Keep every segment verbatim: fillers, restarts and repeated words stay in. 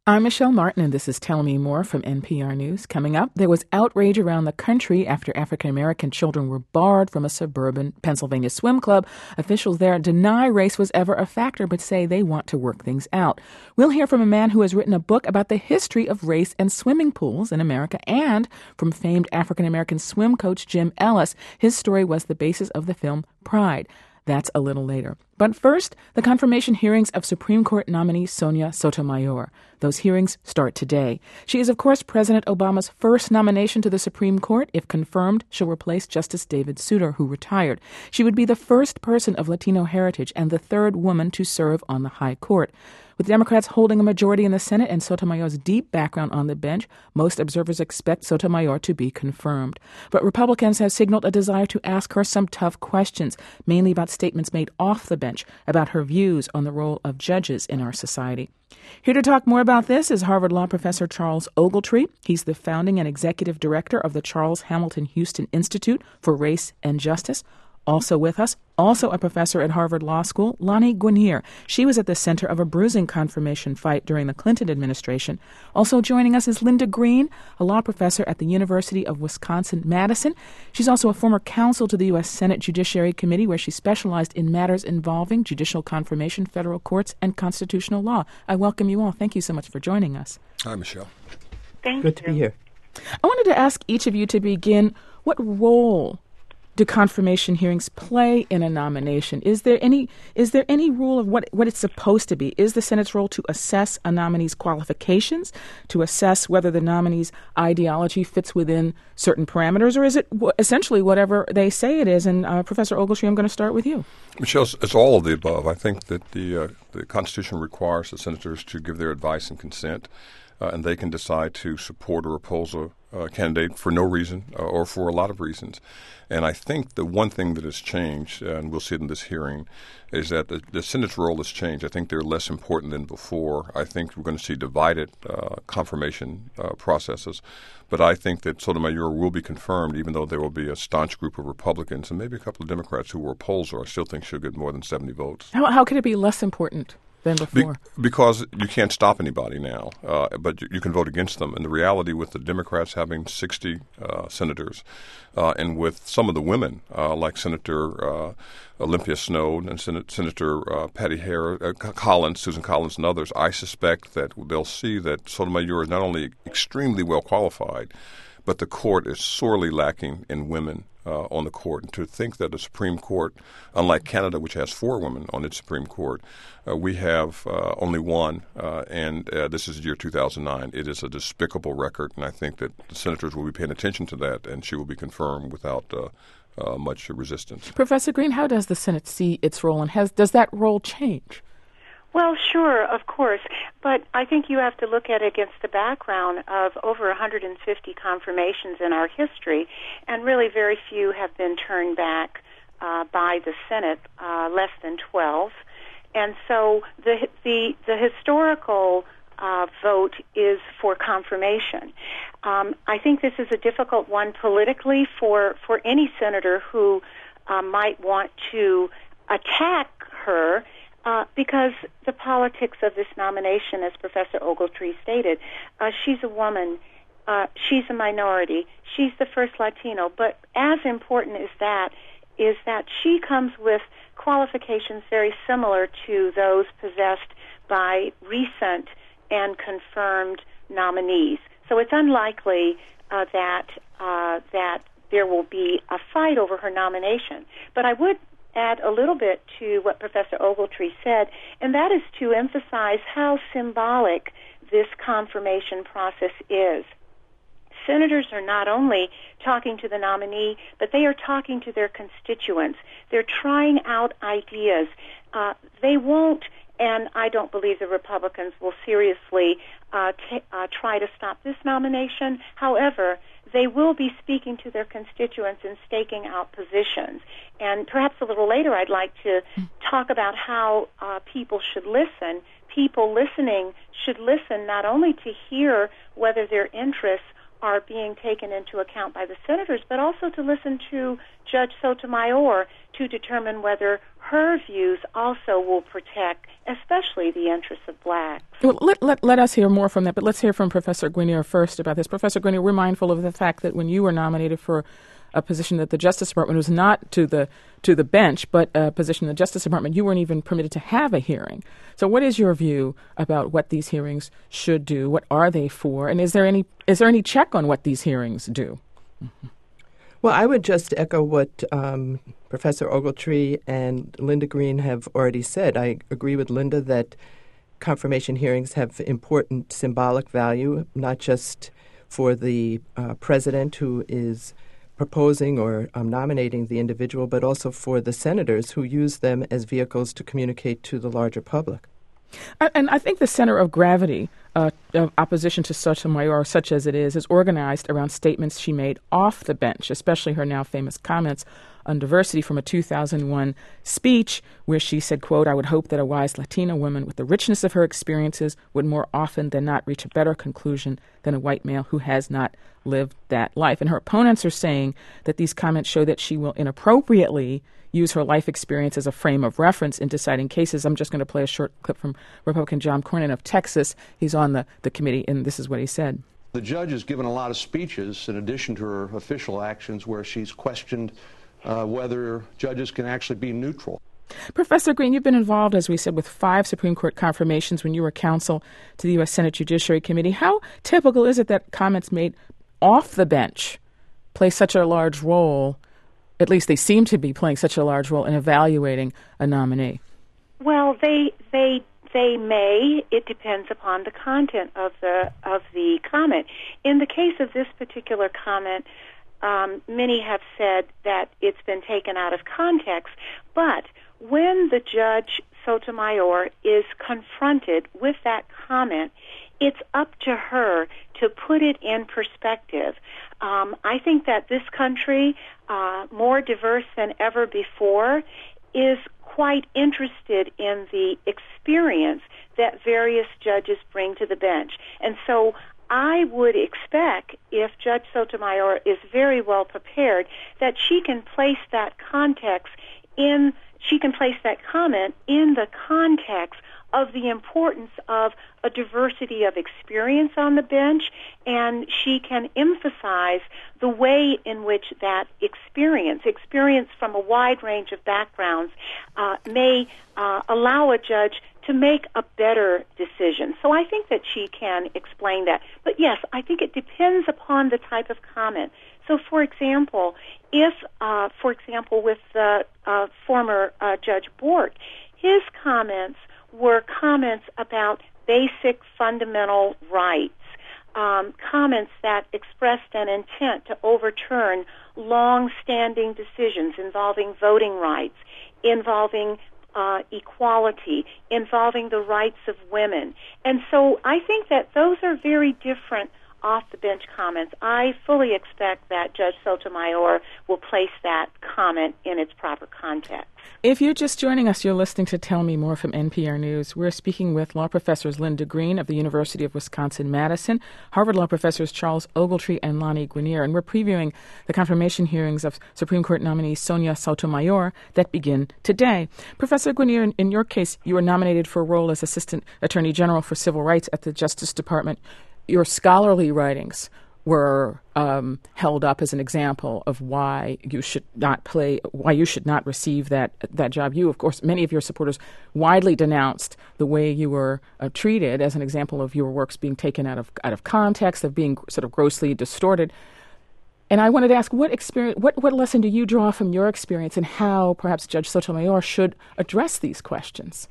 I'm Michelle Martin, and this is Tell Me More from N P R News. Coming up, there was outrage around the country after African-American children were barred from a suburban Pennsylvania swim club. Officials there deny race was ever a factor, but say they want to work things out. We'll hear from a man who has written a book about the history of race and swimming pools in America, and from famed African-American swim coach Jim Ellis. His story was the basis of the film Pride. That's a little later. But first, the confirmation hearings of Supreme Court nominee Sonia Sotomayor. Those hearings start today. She is, of course, President Obama's first nomination to the Supreme Court. If confirmed, she'll replace Justice David Souter, who retired. She would be the first person of Latino heritage and the third woman to serve on the high court. With Democrats holding a majority in the Senate and Sotomayor's deep background on the bench, most observers expect Sotomayor to be confirmed. But Republicans have signaled a desire to ask her some tough questions, mainly about statements made off the bench, about her views on the role of judges in our society. Here to talk more about this is Harvard Law professor Charles Ogletree. He's the founding and executive director of the Charles Hamilton Houston Institute for Race and Justice. Also with us, also a professor at Harvard Law School, Lani Guinier. She was at the center of a bruising confirmation fight during the Clinton administration. Also joining us is Linda Green, a law professor at the University of Wisconsin-Madison. She's also a former counsel to the U S Senate Judiciary Committee, where she specialized in matters involving judicial confirmation, federal courts, and constitutional law. I welcome you all. Thank you so much for joining us. Hi, Michelle. Thank Good you. to be here. I wanted to ask each of you to begin, what role do confirmation hearings play in a nomination? Is there any is there any rule of what, what it's supposed to be? Is the Senate's role to assess a nominee's qualifications, to assess whether the nominee's ideology fits within certain parameters, or is it w- essentially whatever they say it is? And uh, Professor Ogletree, I'm going to start with you. Michelle, it's all of the above. I think that the uh, the Constitution requires the senators to give their advice and consent, uh, and they can decide to support or oppose a uh, candidate for no reason uh, or for a lot of reasons. And I think the one thing that has changed, uh, and we'll see it in this hearing, is that the, the Senate's role has changed. I think they're less important than before. I think we're going to see divided uh, confirmation uh, processes. But I think that Sotomayor will be confirmed, even though there will be a staunch group of Republicans and maybe a couple of Democrats who will oppose her. I still think she'll get more than seventy votes. How, how could it be less important than before? Be- because you can't stop anybody now, uh, but you, you can vote against them. And the reality with the Democrats having sixty uh, senators, uh, and with some of the women, uh, like Senator uh, Olympia Snowe and Sen- Senator uh, Patty Harris, uh, Collins, Susan Collins, and others, I suspect that they'll see that Sotomayor is not only extremely well qualified, but the court is sorely lacking in women Uh, on the court. And to think that the Supreme Court, unlike Canada, which has four women on its Supreme Court, uh, we have uh, only one, uh, and uh, this is the year two thousand nine. It is a despicable record, and I think that the senators will be paying attention to that, and she will be confirmed without uh, uh, much resistance. Professor Green, how does the Senate see its role, and has does that role change? Well, sure, of course, but I think you have to look at it against the background of over one hundred fifty confirmations in our history, and really very few have been turned back uh, by the Senate, uh, less than twelve. And so the the, the historical uh, vote is for confirmation. Um, I think this is a difficult one politically for, for any senator who uh, might want to attack her, Uh, because the politics of this nomination, as Professor Ogletree stated, uh, she's a woman, uh, she's a minority, she's the first Latino, but as important as that is that she comes with qualifications very similar to those possessed by recent and confirmed nominees. So it's unlikely uh, that uh, that there will be a fight over her nomination. But I would add a little bit to what Professor Ogletree said, and that is to emphasize how symbolic this confirmation process is. Senators are not only talking to the nominee, but they are talking to their constituents. They're trying out ideas. Uh, they won't, and I don't believe the Republicans will seriously uh, t- uh, try to stop this nomination. However, they will be speaking to their constituents and staking out positions. And perhaps a little later I'd like to talk about how uh, people should listen. People listening should listen not only to hear whether their interests are being taken into account by the senators, but also to listen to Judge Sotomayor to determine whether her views also will protect, especially the interests of blacks. Well, let, let, let us hear more from that, but let's hear from Professor Guinier first about this. Professor Guinier, we're mindful of the fact that when you were nominated for a position that the Justice Department was not to the to the bench, but a position in the Justice Department, you weren't even permitted to have a hearing. So what is your view about what these hearings should do? What are they for? And is there any is there any check on what these hearings do? Mm-hmm. Well, I would just echo what um, Professor Ogletree and Linda Green have already said. I agree with Linda that confirmation hearings have important symbolic value, not just for the uh, president who is proposing or um, nominating the individual, but also for the senators who use them as vehicles to communicate to the larger public. And I think the center of gravity uh, of opposition to Sotomayor, such as it is, is organized around statements she made off the bench, especially her now famous comments on diversity from a two thousand one speech where she said, quote, "I would hope that a wise Latina woman with the richness of her experiences would more often than not reach a better conclusion than a white male who has not lived that life." And her opponents are saying that these comments show that she will inappropriately use her life experience as a frame of reference in deciding cases. I'm just going to play a short clip from Republican John Cornyn of Texas. He's on the, the committee, and this is what he said. The judge has given a lot of speeches in addition to her official actions where she's questioned uh, whether judges can actually be neutral. Professor Green, you've been involved, as we said, with five Supreme Court confirmations when you were counsel to the U S Senate Judiciary Committee. How typical is it that comments made off the bench play such a large role, at least they seem to be playing such a large role in evaluating a nominee? Well, they they they may. It depends upon the content of the of the comment. In the case of this particular comment, um, many have said that it's been taken out of context. But when the judge Sotomayor is confronted with that comment, it's up to her to put it in perspective. Um, I think that this country, uh, more diverse than ever before, is quite interested in the experience that various judges bring to the bench. And so I would expect, if Judge Sotomayor is very well prepared, that she can place that context in, she can place that comment in the context of the importance of a diversity of experience on the bench, and she can emphasize the way in which that experience, experience from a wide range of backgrounds, uh, may uh, allow a judge to make a better decision. So I think that she can explain that. But yes, I think it depends upon the type of comment. So, for example, if, uh, for example, with the uh, former uh, Judge Bork, his comments were comments about basic fundamental rights, um, comments that expressed an intent to overturn long-standing decisions involving voting rights, involving uh, equality, involving the rights of women. And so I think that those are very different off-the-bench comments. I fully expect that Judge Sotomayor will place that comment in its proper context. If you're just joining us, you're listening to Tell Me More from N P R News. We're speaking with law professors Linda Green of the University of Wisconsin-Madison, Harvard Law professors Charles Ogletree and Lani Guinier, and we're previewing the confirmation hearings of Supreme Court nominee Sonia Sotomayor that begin today. Professor Guinier, in, in your case, you were nominated for a role as Assistant Attorney General for Civil Rights at the Justice Department. Your scholarly writings were um, held up as an example of why you should not play, why you should not receive that that job. You, of course, many of your supporters widely denounced the way you were uh, treated as an example of your works being taken out of out of context, of being sort of grossly distorted. And I wanted to ask, what experience, what, what lesson do you draw from your experience, and how perhaps Judge Sotomayor should address these questions?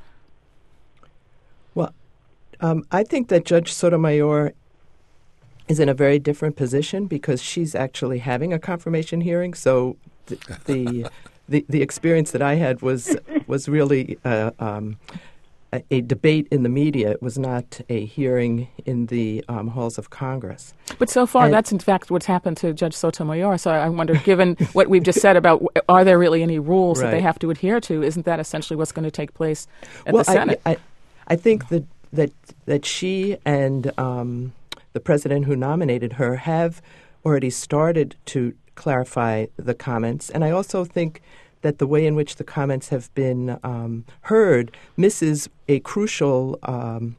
Well, um, I think that Judge Sotomayor is in a very different position because she's actually having a confirmation hearing. So the the, the, the experience that I had was was really uh, um, a, a debate in the media. It was not a hearing in the um, halls of Congress. But so far, and that's in fact what's happened to Judge Sotomayor. So I wonder, given what we've just said about are there really any rules right. that they have to adhere to, isn't that essentially what's going to take place at well, the Senate? I, I, I think that that that she and um, the president who nominated her have already started to clarify the comments. And I also think that the way in which the comments have been um, heard misses a crucial um,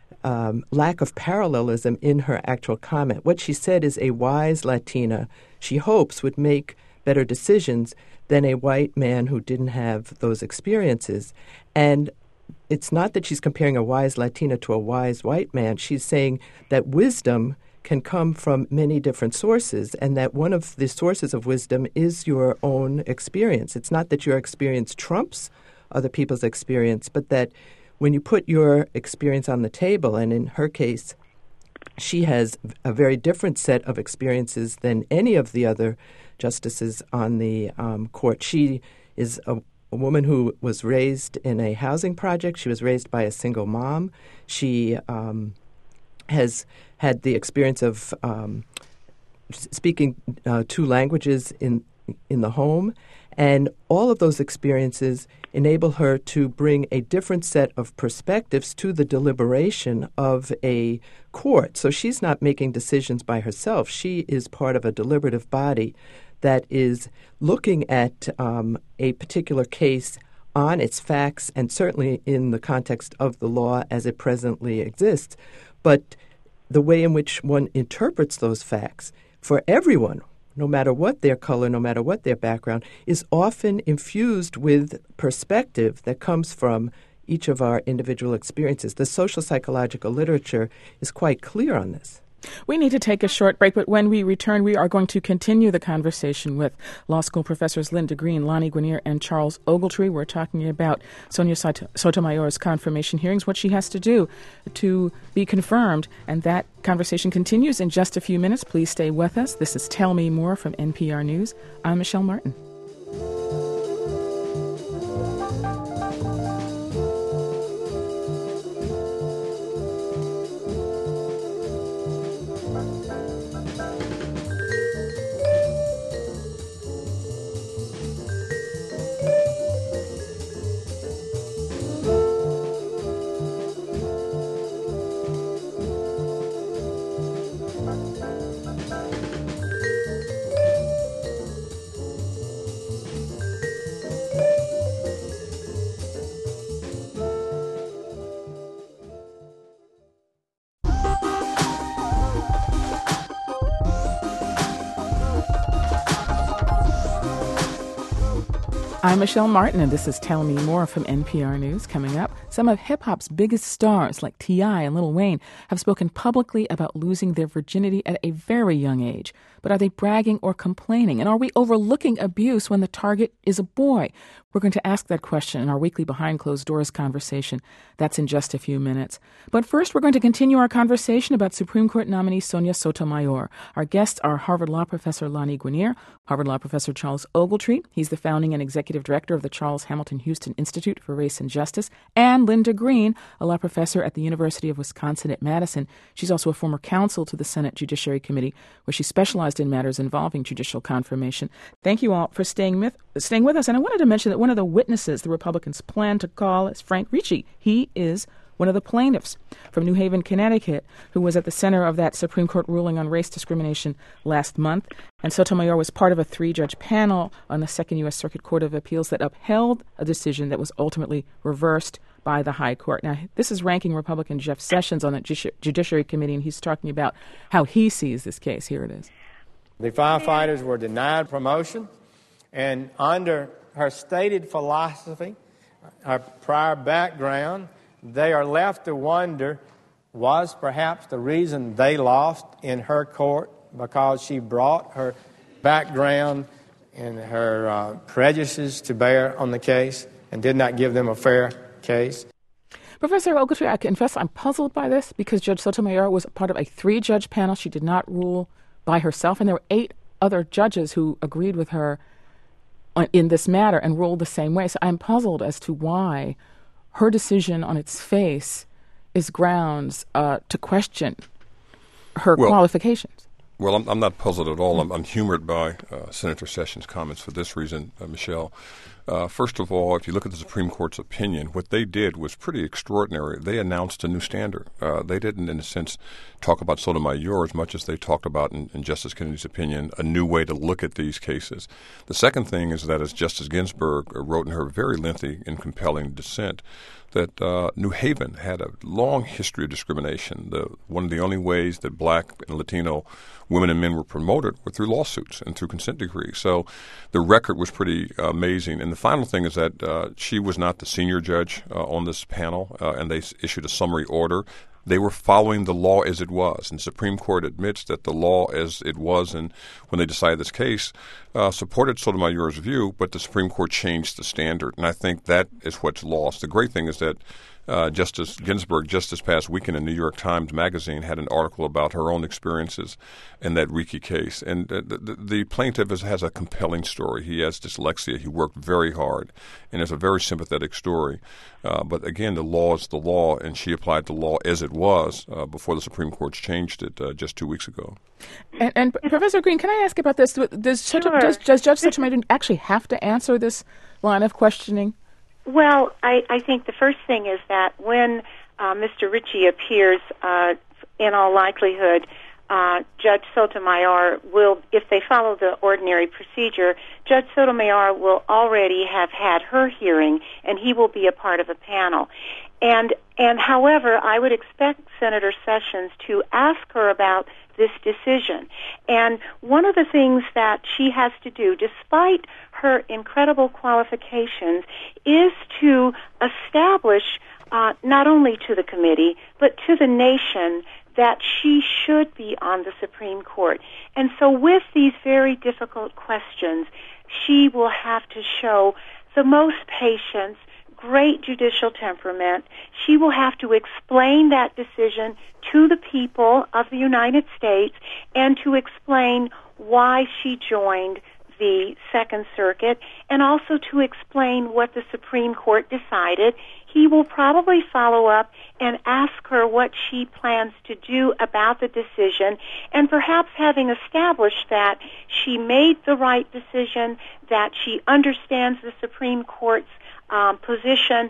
um, lack of parallelism in her actual comment. What she said is a wise Latina, she hopes, would make better decisions than a white man who didn't have those experiences. And it's not that she's comparing a wise Latina to a wise white man. She's saying that wisdom can come from many different sources, and that one of the sources of wisdom is your own experience. It's not that your experience trumps other people's experience, but that when you put your experience on the table, and in her case, she has a very different set of experiences than any of the other justices on the um, court. She is a, a woman who was raised in a housing project. She was raised by a single mom. She um, has had the experience of um, speaking uh, two languages in in the home, and all of those experiences enable her to bring a different set of perspectives to the deliberation of a court. So she's not making decisions by herself. She is part of a deliberative body that is looking at um, a particular case on its facts, and certainly in the context of the law as it presently exists. But the way in which one interprets those facts for everyone, no matter what their color, no matter what their background, is often infused with perspective that comes from each of our individual experiences. The social psychological literature is quite clear on this. We need to take a short break, but when we return, we are going to continue the conversation with law school professors Linda Green, Lani Guinier, and Charles Ogletree. We're talking about Sonia Sotomayor's confirmation hearings, what she has to do to be confirmed, and that conversation continues in just a few minutes. Please stay with us. This is Tell Me More from N P R News. I'm Michelle Martin. I'm Michelle Martin, and this is Tell Me More from N P R News. Coming up, some of hip-hop's biggest stars, like T I and Lil Wayne, have spoken publicly about losing their virginity at a very young age. But are they bragging or complaining? And are we overlooking abuse when the target is a boy? We're going to ask that question in our weekly Behind Closed Doors conversation. That's in just a few minutes. But first, we're going to continue our conversation about Supreme Court nominee Sonia Sotomayor. Our guests are Harvard Law Professor Lani Guinier, Harvard Law Professor Charles Ogletree. He's the founding and executive director of the Charles Hamilton Houston Institute for Race and Justice, and Linda Green, a law professor at the University of Wisconsin at Madison. She's also a former counsel to the Senate Judiciary Committee, where she specialized in matters involving judicial confirmation. Thank you all for staying with, staying with us. And I wanted to mention that one of the witnesses the Republicans plan to call is Frank Ricci. He is one of the plaintiffs from New Haven, Connecticut, who was at the center of that Supreme Court ruling on race discrimination last month. And Sotomayor was part of a three-judge panel on the Second U S Circuit Court of Appeals that upheld a decision that was ultimately reversed by the High Court. Now, this is ranking Republican Jeff Sessions on the Judici- Judiciary Committee, and he's talking about how he sees this case. Here it is. The firefighters were denied promotion, and under her stated philosophy, her prior background, they are left to wonder, was perhaps the reason they lost in her court because she brought her background and her uh, prejudices to bear on the case and did not give them a fair case? Professor Ogletree, I confess I'm puzzled by this because Judge Sotomayor was part of a three-judge panel. She did not rule by herself, and there were eight other judges who agreed with her on, in this matter and ruled the same way. So I'm puzzled as to why her decision on its face is grounds uh, to question her well, qualifications. Well, I'm, I'm not puzzled at all. I'm, I'm humored by uh, Senator Sessions' comments for this reason, uh, Michelle. Uh, first of all, if you look at the Supreme Court's opinion, what they did was pretty extraordinary. They announced a new standard. Uh, they didn't, in a sense, talk about Sotomayor as much as they talked about, in, in Justice Kennedy's opinion, a new way to look at these cases. The second thing is that, as Justice Ginsburg wrote in her very lengthy and compelling dissent, that uh, New Haven had a long history of discrimination. The, one of the only ways that black and Latino women and men were promoted were through lawsuits and through consent decrees. So the record was pretty uh, amazing. And the final thing is that uh, she was not the senior judge uh, on this panel, uh, and they s- issued a summary order. They were following the law as it was, and the Supreme Court admits that the law as it was, and when they decided this case, uh, supported Sotomayor's view, but the Supreme Court changed the standard, and I think that is what's lost. The great thing is that uh, Justice Ginsburg, just this past weekend in New York Times Magazine, had an article about her own experiences in that Ricci case, and uh, the, the plaintiff is, has a compelling story. He has dyslexia. He worked very hard, and it's a very sympathetic story. Uh, but again, the law is the law, and she applied the law as it was uh, before the Supreme Court changed it uh, just two weeks ago. And, and Professor Green, can I ask about this? Does, Sure. does, does Judge Sotomayor actually have to answer this line of questioning? Well, I, I think the first thing is that when uh, Mister Ricci appears, uh, in all likelihood, uh, Judge Sotomayor will, if they follow the ordinary procedure, Judge Sotomayor will already have had her hearing, and he will be a part of a panel. And, and however, I would expect Senator Sessions to ask her about this decision. And one of the things that she has to do, despite her incredible qualifications, is to establish uh, not only to the committee, but to the nation that she should be on the Supreme Court. And so with these very difficult questions, she will have to show the most patience, great judicial temperament. She will have to explain that decision to the people of the United States and to explain why she joined the Second Circuit, and also to explain what the Supreme Court decided. He will probably follow up and ask her what she plans to do about the decision, and perhaps having established that she made the right decision, that she understands the Supreme Court's um, position,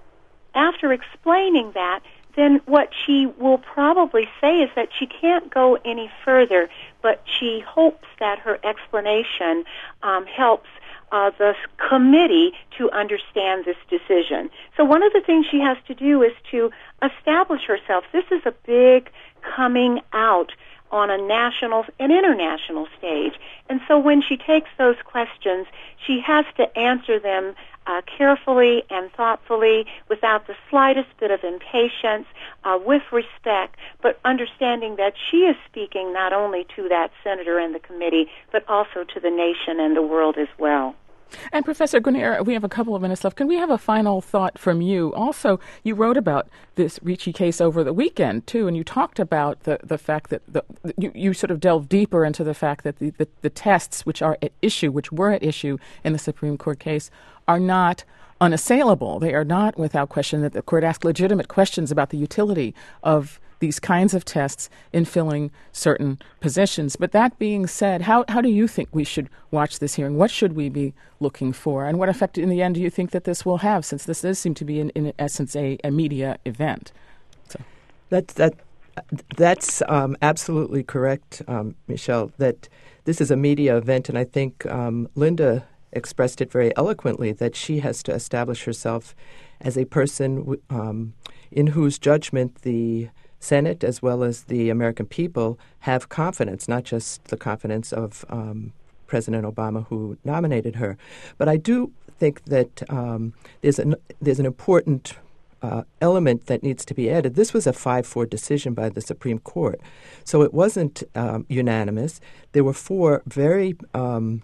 after explaining that, then what she will probably say is that she can't go any further, but she hopes that her explanation um, helps uh, the committee to understand this decision. So one of the things she has to do is to establish herself. This is a big coming out on a national and international stage. And so when she takes those questions, she has to answer them uh, carefully and thoughtfully, without the slightest bit of impatience, uh, with respect, but understanding that she is speaking not only to that senator and the committee, but also to the nation and the world as well. And Professor Guinier, we have a couple of minutes left. Can we have a final thought from you? Also, you wrote about this Ricci case over the weekend, too, and you talked about the, the fact that the, you, you sort of delved deeper into the fact that the, the, the tests which are at issue, which were at issue in the Supreme Court case, are not unassailable. They are not without question, that the court asked legitimate questions about the utility of these kinds of tests in filling certain positions. But that being said, how, how do you think we should watch this hearing? What should we be looking for? And what effect, in the end, do you think that this will have, since this does seem to be, in, in essence, a, a media event? So. That, that, that's um, absolutely correct, um, Michelle, that this is a media event, and I think um, Linda expressed it very eloquently, that she has to establish herself as a person um, in whose judgment the Senate, as well as the American people, have confidence, not just the confidence of um, President Obama, who nominated her. But I do think that um, there's an there's an important uh, element that needs to be added. This was a five four decision by the Supreme Court, so it wasn't um, unanimous. There were four very um,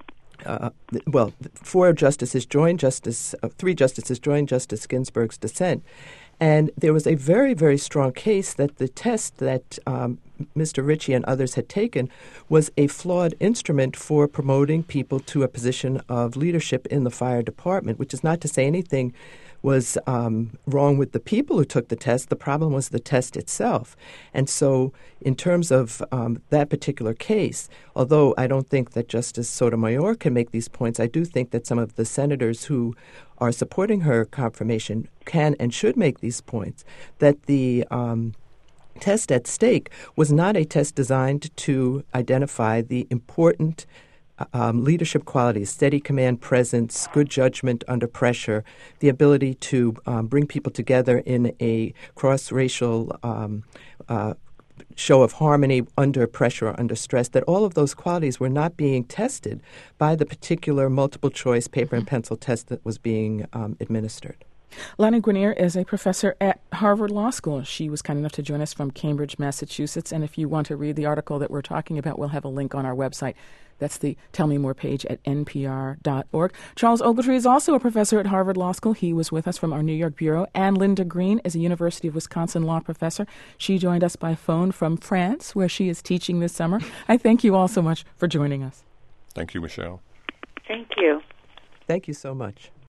Uh, well, four justices joined Justice, uh, three justices joined Justice Ginsburg's dissent, and there was a very, very strong case that the test that um, Mister Ricci and others had taken was a flawed instrument for promoting people to a position of leadership in the fire department, which is not to say anything was um, wrong with the people who took the test. The problem was the test itself. And so in terms of um, that particular case, although I don't think that Justice Sotomayor can make these points, I do think that some of the senators who are supporting her confirmation can and should make these points, that the um, test at stake was not a test designed to identify the important um, leadership qualities, steady command presence, good judgment under pressure, the ability to um, bring people together in a cross-racial um, uh, show of harmony under pressure or under stress, that all of those qualities were not being tested by the particular multiple-choice paper and pencil test that was being um, administered. Lani Guinier is a professor at Harvard Law School. She was kind enough to join us from Cambridge, Massachusetts. And if you want to read the article that we're talking about, we'll have a link on our website. That's the Tell Me More page at N P R dot org. Charles Ogletree is also a professor at Harvard Law School. He was with us from our New York bureau. And Linda Green is a University of Wisconsin law professor. She joined us by phone from France, where she is teaching this summer. I thank you all so much for joining us. Thank you, Michelle. Thank you. Thank you so much.